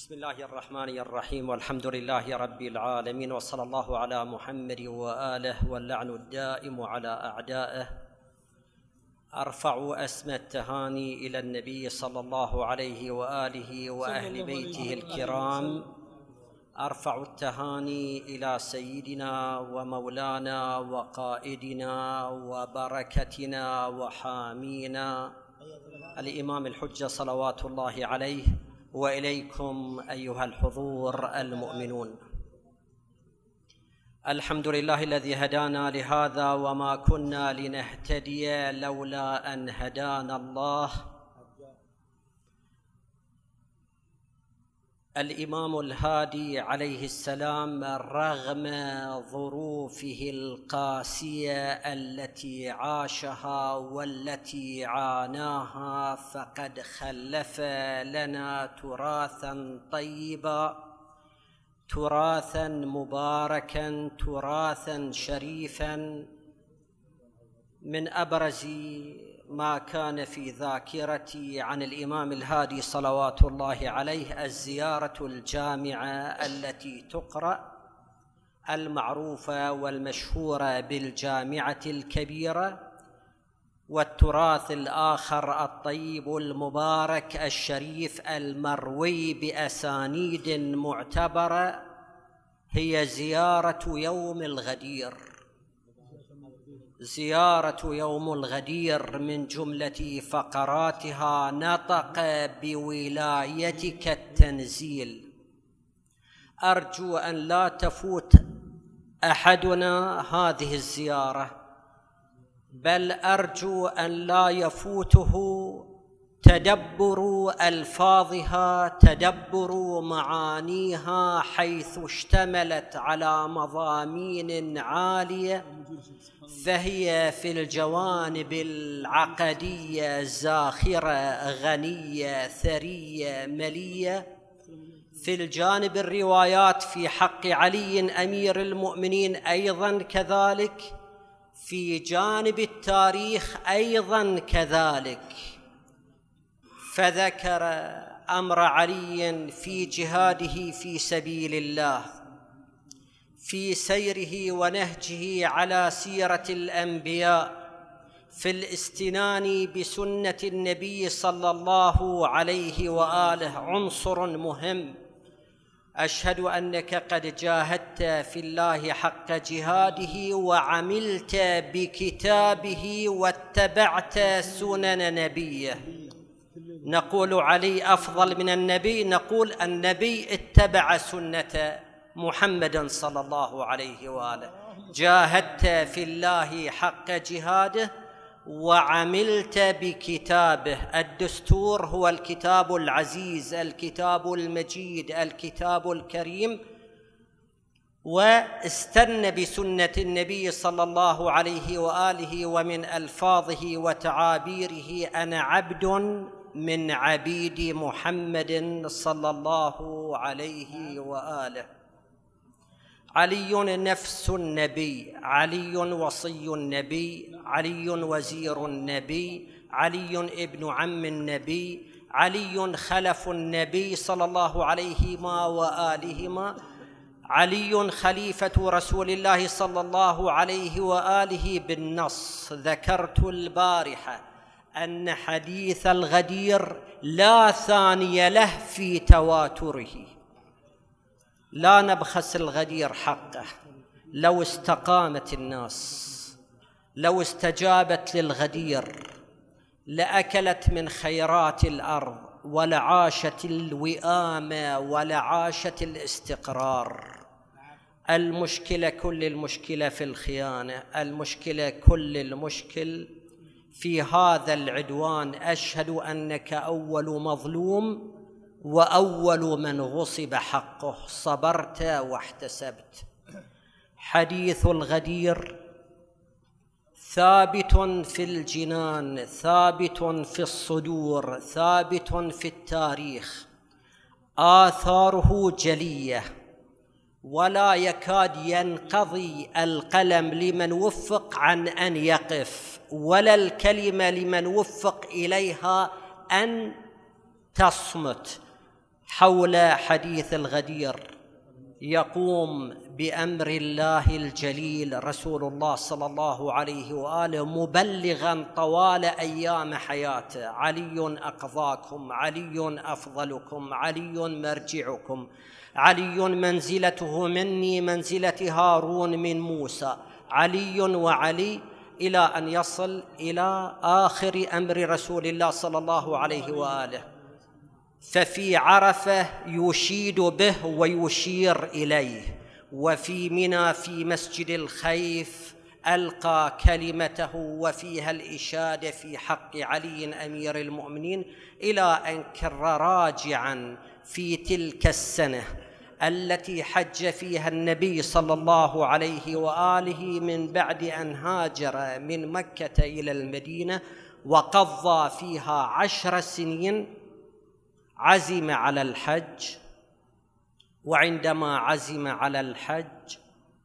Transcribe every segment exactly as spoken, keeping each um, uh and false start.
بسم الله الرحمن الرحيم، والحمد لله رب العالمين، وصلى الله على محمد وآله، واللعن الدائم على أعدائه. أرفع أسمى التهاني إلى النبي صلى الله عليه وآله وأهل بيته الكرام. أرفع التهاني إلى سيدنا ومولانا وقائدنا وبركتنا وحامينا الإمام الحجة صلوات الله عليه، وإليكم أيها الحضور المؤمنون. الحمد لله الذي هدانا لهذا، وما كنا لنهتدي لولا أن هدانا الله. الإمام الهادي عليه السلام رغم ظروفه القاسية التي عاشها والتي عاناها، فقد خلف لنا تراثا طيبا، تراثا مباركا، تراثا شريفا. من أبرز ما كان في ذاكرتي عن الإمام الهادي صلوات الله عليه الزيارة الجامعة التي تقرأ، المعروفة والمشهورة بالجامعة الكبيرة. والتراث الآخر الطيب المبارك الشريف المروي بأسانيد معتبرة هي زيارة يوم الغدير. زيارة يوم الغدير من جملة فقراتها نطق بولايتك التنزيل. أرجو أن لا تفوت أحدنا هذه الزيارة، بل أرجو أن لا يفوته تدبر ألفاظها، تدبر معانيها، حيث اشتملت على مضامين عالية، فهي في الجوانب العقدية زاخرة غنية ثرية ملية، في الجانب الروايات في حق علي أمير المؤمنين أيضا كذلك، في جانب التاريخ أيضا كذلك. فذكر أمر علي في جهاده في سبيل الله، في سيره ونهجه على سيرة الأنبياء، في الاستنان بسنة النبي صلى الله عليه وآله. عنصر مهم. أشهد أنك قد جاهدت في الله حق جهاده، وعملت بكتابه، واتبعت سنن نبيه. نقول علي أفضل من النبي؟ نقول النبي اتبع سنة محمد صلى الله عليه وآله. جاهدت في الله حق جهاده وعملت بكتابه. الدستور هو الكتاب العزيز، الكتاب المجيد، الكتاب الكريم. واستنى بسنة النبي صلى الله عليه وآله، ومن ألفاظه وتعابيره: أنا عبد من عبيد محمد صلى الله عليه وآله. علي نفس النبي، علي وصي النبي، علي وزير النبي، علي ابن عم النبي، علي خلف النبي صلى الله عليهما وآلهما، علي خليفة رسول الله صلى الله عليه وآله. بالنص ذكرت البارحة أن حديث الغدير لا ثاني له في تواتره. لا نبخس الغدير حقه. لو استقامت الناس، لو استجابت للغدير، لأكلت من خيرات الأرض، ولعاشت الوئامة، ولعاشت الاستقرار. المشكلة كل المشكلة في الخيانة، المشكلة كل المشكل في هذا العدوان. أشهد أنك أول مظلوم وأول من غصب حقه. صبرت واحتسبت. حديث الغدير ثابت في الجنان، ثابت في الصدور، ثابت في التاريخ. آثاره جلية، ولا يكاد ينقضي القلم لمن وفق عن أن يقف، ولا الكلمة لمن وفق إليها أن تصمت. حول حديث الغدير يقوم بأمر الله الجليل رسول الله صلى الله عليه وآله مبلغا طوال أيام حياته: علي أقضاكم، علي أفضلكم، علي مرجعكم، علي منزلته مني منزلة هارون من موسى، علي وعلي، إلى أن يصل إلى آخر أمر رسول الله صلى الله عليه وآله. ففي عرفة يشيد به ويشير إليه، وفي منى في مسجد الخيف ألقى كلمته وفيها الإشادة في حق علي أمير المؤمنين، إلى أن كر راجعا في تلك السنة التي حج فيها النبي صلى الله عليه وآله من بعد أن هاجر من مكة إلى المدينة، وقضى فيها عشر سنين، عزم على الحج. وعندما عزم على الحج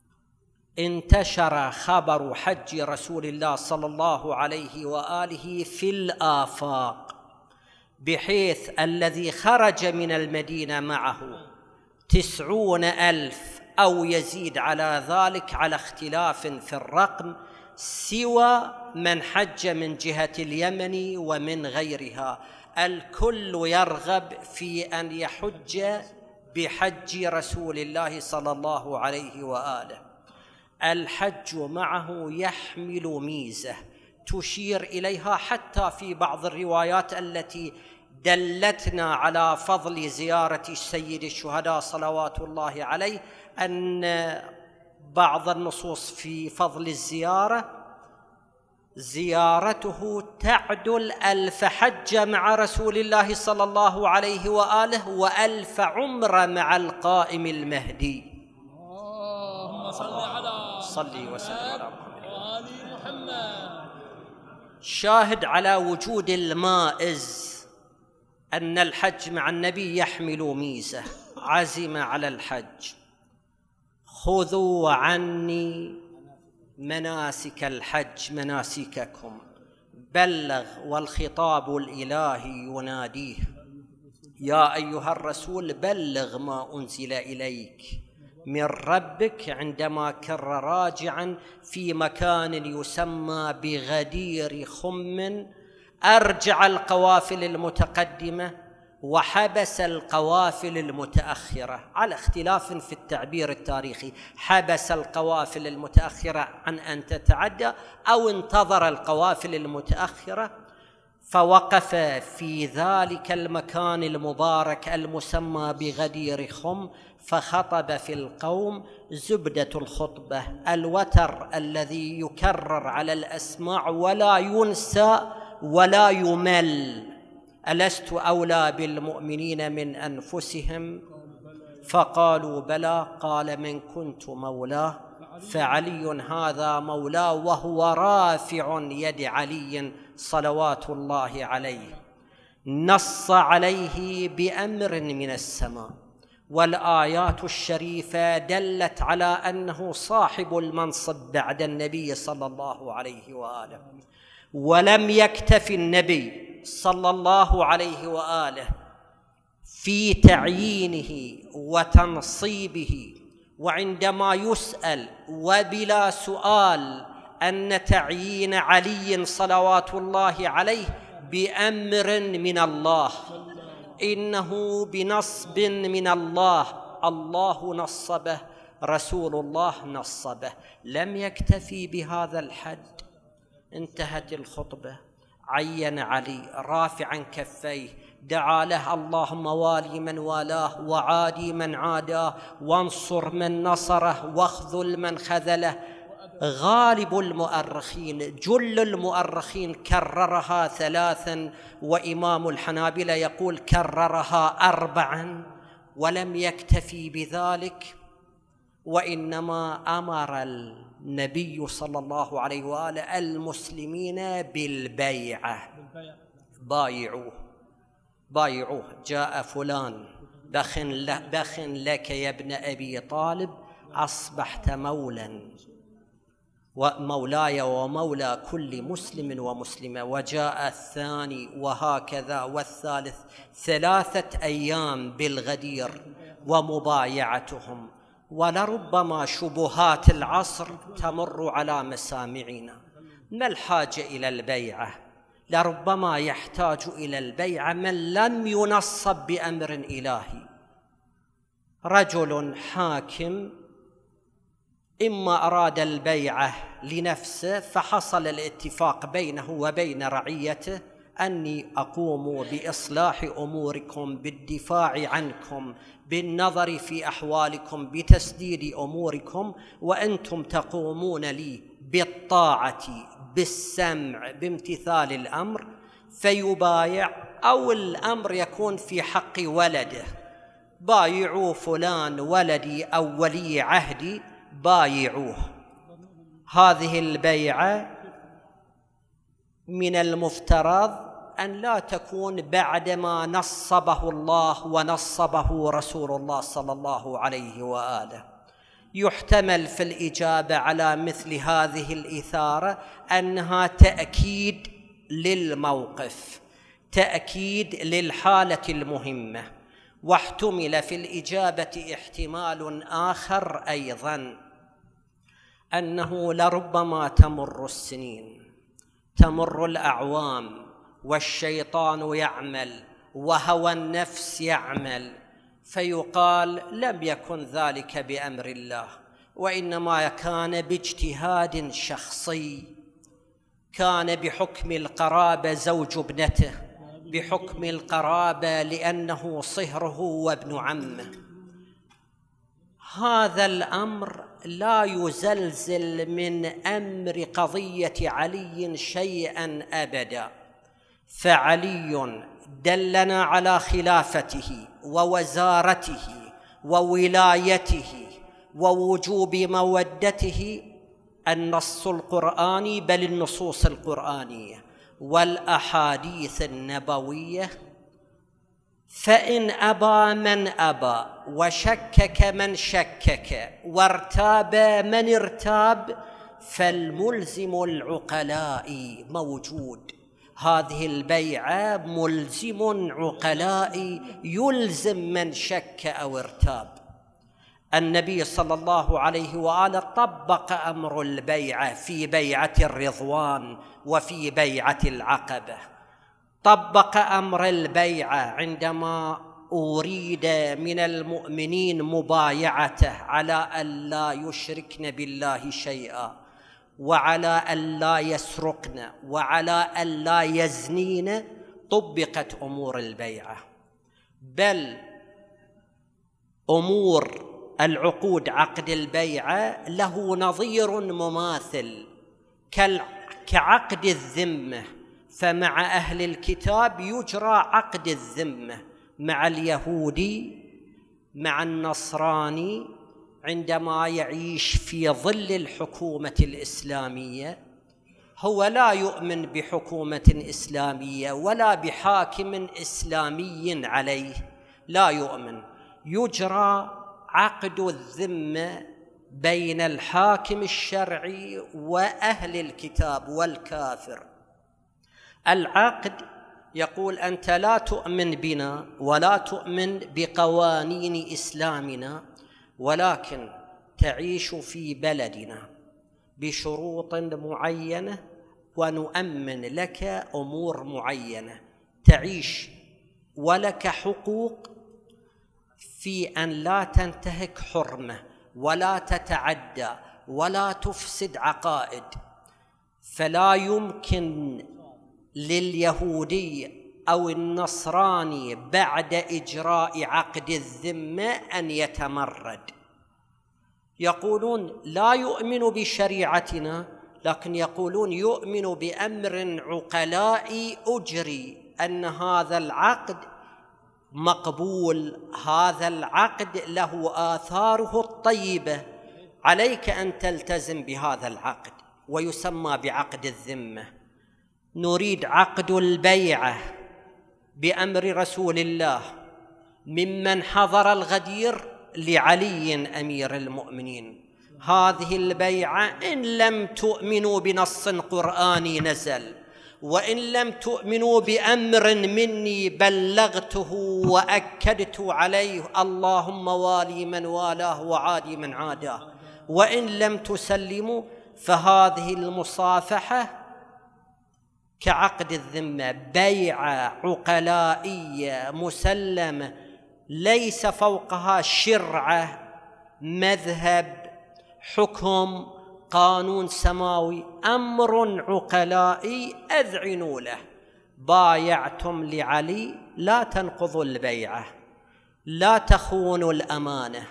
انتشر خبر حج رسول الله صلى الله عليه وآله في الآفاق، بحيث الذي خرج من المدينة معه تسعون ألف أو يزيد على ذلك على اختلاف في الرقم، سوى من حج من جهة اليمن ومن غيرها. الكل يرغب في أن يحج بحج رسول الله صلى الله عليه وآله. الحج معه يحمل ميزة تشير إليها حتى في بعض الروايات التي دلتنا على فضل زيارة سيد الشهداء صلوات الله عليه، أن بعض النصوص في فضل الزيارة: زيارته تعدل ألف حجة مع رسول الله صلى الله عليه وآله، وألف عمرة مع القائم المهدي. اللهم صل على صلي وسلم على محمد. شاهد على وجود المائز أن الحج مع النبي يحمل ميزة. عزم على الحج: خذوا عني مناسك الحج مناسككم، بلغ، والخطاب الإلهي يناديه: يا أيها الرسول بلغ ما أنزل إليك من ربك. عندما كر راجعا في مكان يسمى بغدير خم، أرجع القوافل المتقدمة وحبس القوافل المتأخرة، على اختلاف في التعبير التاريخي: حبس القوافل المتأخرة عن أن تتعدى، أو انتظر القوافل المتأخرة. فوقف في ذلك المكان المبارك المسمى بغدير خم، فخطب في القوم زبدة الخطبة، الوتر الذي يكرر على الأسماع ولا ينسى ولا يمل: ألست أولى بالمؤمنين من أنفسهم؟ فقالوا بلى. قال: من كنت مولاه فعلي هذا مولاه، وهو رافع يد علي صلوات الله عليه. نص عليه بأمر من السماء، والآيات الشريفة دلت على أنه صاحب المنصب بعد النبي صلى الله عليه وآله. ولم يكتف النبي صلى الله عليه وآله في تعيينه وتنصيبه، وعندما يسأل وبلا سؤال أن تعيين علي صلوات الله عليه بأمر من الله، إنه بنصب من الله، الله نصبه، رسول الله نصبه. لم يكتفي بهذا الحد. انتهت الخطبة، عين علي رافعا كفيه، دعا له: اللهم والي من والاه، وعادي من عاداه، وانصر من نصره، واخذل من خذله. غالب المؤرخين، جل المؤرخين، كررها ثلاثا، وإمام الحنابلة يقول كررها أربعا. ولم يكتفي بذلك، وإنما أمر النبي صلى الله عليه وآله المسلمين بالبيعة: بايعوه بايعوه. جاء فلان بخ بخ لك يا ابن أبي طالب، أصبحت مولا، ومولاي ومولى كل مسلم ومسلمة. وجاء الثاني وهكذا والثالث، ثلاثة أيام بالغدير ومبايعتهم. ولربما شبهات العصر تمر على مسامعنا، ما الحاجة إلى البيعة؟ لربما يحتاج إلى البيعة من لم ينصب بأمر إلهي، رجل حاكم إما أراد البيعة لنفسه فحصل الاتفاق بينه وبين رعيته أني أقوم بإصلاح أموركم، بالدفاع عنكم، بالنظر في أحوالكم، بتسديد أموركم، وأنتم تقومون لي بالطاعة بالسمع بامتثال الأمر، فيبايع. أو الأمر يكون في حق ولده، بايعوا فلان ولدي أو ولي عهدي، بايعوه. هذه البيعة من المفترض أن لا تكون بعدما نصبه الله ونصبه رسول الله صلى الله عليه وآله. يحتمل في الإجابة على مثل هذه الإثارة أنها تأكيد للموقف، تأكيد للحالة المهمة. واحتمل في الإجابة احتمال آخر أيضا، أنه لربما تمر السنين، تمر الأعوام، والشيطان يعمل وهوى النفس يعمل، فيقال لم يكن ذلك بأمر الله، وإنما كان باجتهاد شخصي، كان بحكم القرابة زوج ابنته، بحكم القرابة لأنه صهره وابن عمه. هذا الأمر لا يزلزل من أمر قضية علي شيئا أبدا، فعلي دلنا على خلافته ووزارته وولايته ووجوب مودته النص القرآني، بل النصوص القرآنية والأحاديث النبوية. فإن أبى من أبى، وشكك من شكك، وارتاب من ارتاب، فالملزم العقلاء موجود. هذه البيعة ملزم عقلاء يلزم من شك أو ارتاب. النبي صلى الله عليه وآله طبق أمر البيعة في بيعة الرضوان وفي بيعة العقبة، طبق أمر البيعة عندما أريد من المؤمنين مبايعته على أن لا يشركن بالله شيئا، وعلى أن لا يسرقن، وعلى أن لا يزنين. طبقت أمور البيعة، بل أمور العقود عقد البيعة له نظير مماثل كعقد الذمة. فمع أهل الكتاب يجرى عقد الذمة، مع اليهودي مع النصراني عندما يعيش في ظل الحكومة الإسلامية، هو لا يؤمن بحكومة إسلامية ولا بحاكم إسلامي عليه، لا يؤمن. يجرى عقد الذمة بين الحاكم الشرعي وأهل الكتاب والكافر. العقد يقول أنت لا تؤمن بنا ولا تؤمن بقوانين إسلامنا، ولكن تعيش في بلدنا بشروط معينة، ونؤمن لك أمور معينة، تعيش ولك حقوق في أن لا تنتهك حرمة ولا تتعدى ولا تفسد عقائد. فلا يمكن لليهودي أو النصراني بعد إجراء عقد الذمة أن يتمرد. يقولون لا يؤمن بشريعتنا، لكن يقولون يؤمن بأمر عقلاء أجري، أن هذا العقد مقبول، هذا العقد له آثاره الطيبة، عليك أن تلتزم بهذا العقد، ويسمى بعقد الذمة. نريد عقد البيعة بأمر رسول الله ممن حضر الغدير لعلي أمير المؤمنين، هذه البيعة إن لم تؤمنوا بنص قرآني نزل، وإن لم تؤمنوا بأمر مني بلغته وأكدت عليه، اللهم والي من والاه وعادي من عاداه، وإن لم تسلموا فهذه المصافحة كعقد الذمة، بيعة عقلائية مسلمة ليس فوقها شرعة، مذهب، حكم، قانون سماوي، أمر عقلائي أذعنوا له. بايعتم لعلي لا تنقضوا البيعة، لا تخونوا الأمانة.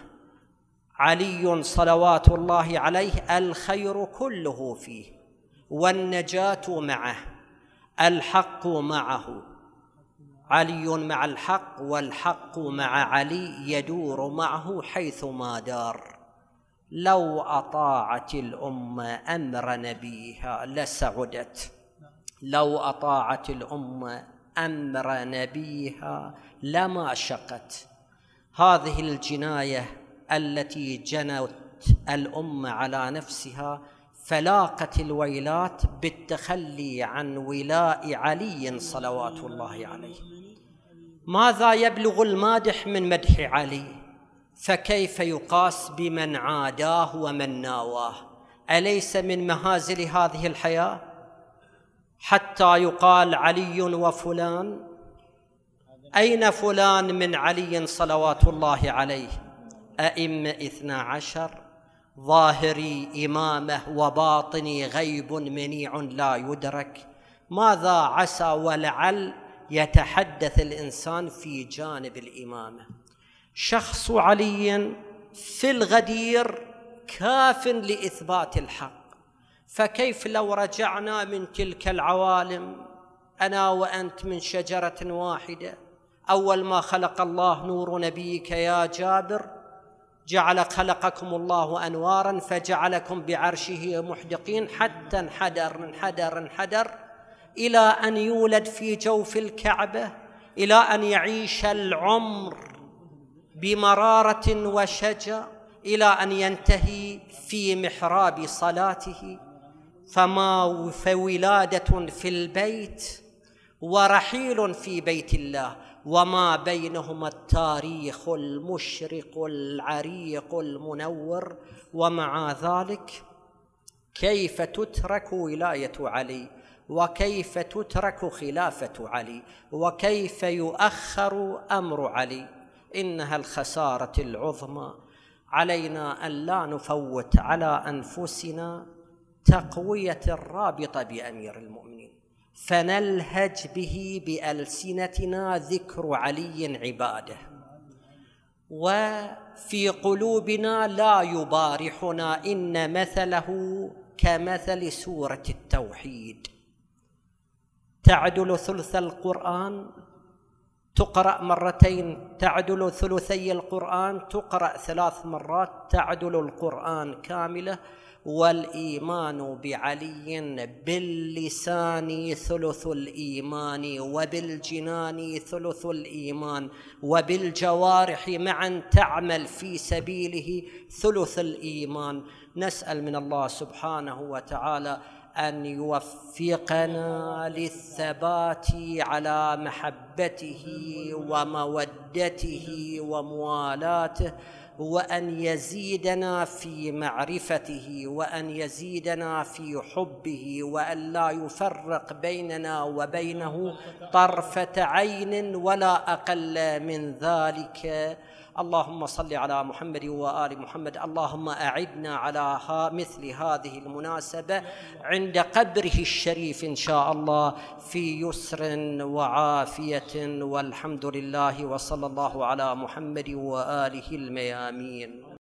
علي صلوات الله عليه الخير كله فيه، والنجاة معه، الحق معه، علي مع الحق والحق مع علي يدور معه حيث ما دار. لو أطاعت الأمة أمر نبيها لسعدت، لو أطاعت الأمة أمر نبيها لما شقت. هذه الجناية التي جنت الأمة على نفسها فلاقت الويلات بالتخلي عن ولاء علي صلوات الله عليه. ماذا يبلغ المادح من مدح علي؟ فكيف يقاس بمن عاداه ومن ناواه؟ أليس من مهازل هذه الحياة حتى يقال علي وفلان؟ أين فلان من علي صلوات الله عليه؟ أئمة اثنا عشر، ظاهري إمامه وباطني غيب منيع لا يدرك. ماذا عسى ولعل يتحدث الإنسان في جانب الإمامة؟ شخص علي في الغدير كاف لإثبات الحق، فكيف لو رجعنا من تلك العوالم أنا وأنت من شجرة واحدة؟ أول ما خلق الله نور نبيك يا جابر جعل خلقكم الله أنوارا فجعلكم بعرشه محدقين، حتى انحدر انحدر انحدر إلى أن يولد في جوف الكعبة، إلى أن يعيش العمر بمرارة وشجا، إلى أن ينتهي في محراب صلاته. فما فولادة في البيت ورحيل في بيت الله، وما بينهما التاريخ المشرق العريق المنور. ومع ذلك كيف تترك ولاية علي؟ وكيف تترك خلافة علي؟ وكيف يؤخر أمر علي؟ إنها الخسارة العظمى. علينا أن لا نفوت على أنفسنا تقوية الرابطة بأمير المؤمنين، فنلهج به بألسنتنا ذكر علي عباده، وفي قلوبنا لا يبارحنا إن مثله كمثل سورة التوحيد، تعدل ثلث القرآن، تقرأ مرتين تعدل ثلثي القرآن، تقرأ ثلاث مرات تعدل القرآن كاملة. والإيمان بعلي باللسان ثلث الإيمان، وبالجنان ثلث الإيمان، وبالجوارح معا تعمل في سبيله ثلث الإيمان. نسأل من الله سبحانه وتعالى أن يوفقنا للثبات على محبته ومودته وموالاته، وأن يزيدنا في معرفته، وأن يزيدنا في حبه، وأن لا يفرق بيننا وبينه طرفة عين ولا أقل من ذلك. اللهم صل على محمد وآل محمد. اللهم أعدنا على مثل هذه المناسبة عند قبره الشريف إن شاء الله في يسر وعافية، والحمد لله، وصلى الله على محمد وآله الميامين.